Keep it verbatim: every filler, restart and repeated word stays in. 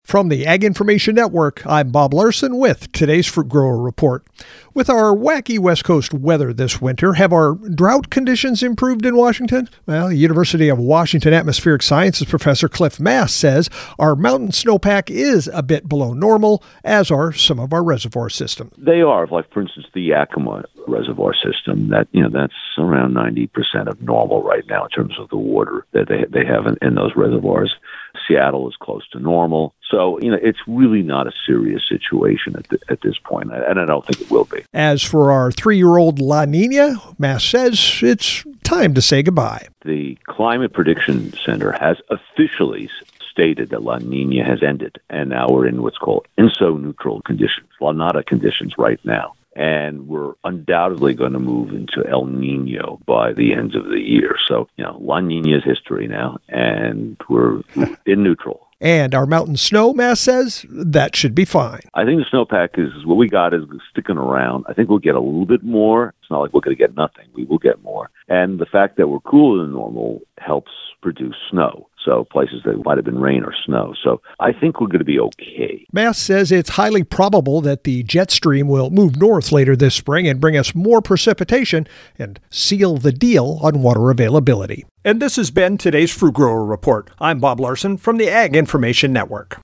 From the Ag Information Network, I'm Bob Larson with today's Fruit Grower Report. With our wacky West Coast weather this winter, have our drought conditions improved in Washington? Well, University of Washington Atmospheric Sciences professor Cliff Mass says our mountain snowpack is a bit below normal, as are some of our reservoir systems. They are, like for instance, the Yakima reservoir system. That you know, that's around ninety percent of normal right now in terms of the water that they they have in, in those reservoirs. Seattle is close to normal. So, you know, it's really not a serious situation at, the, at this point, and I don't think it will be. As for our three-year-old La Nina, Mass says it's time to say goodbye. The Climate Prediction Center has officially stated that La Nina has ended, and now we're in what's called INSO-neutral conditions, La Nada conditions right now. And we're undoubtedly going to move into El Nino by the end of the year. So, you know, La Nina is history now, and we're in neutral. And our mountain snow, Mass says, that should be fine. I think the snowpack is what we got is sticking around. I think we'll get a little bit more. It's not like we're going to get nothing. We will get more. And the fact that we're cooler than normal helps produce snow. So places that might have been rain or snow. So I think we're going to be okay. Mass says it's highly probable that the jet stream will move north later this spring and bring us more precipitation and seal the deal on water availability. And this has been today's Fruit Grower Report. I'm Bob Larson from the Ag Information Network.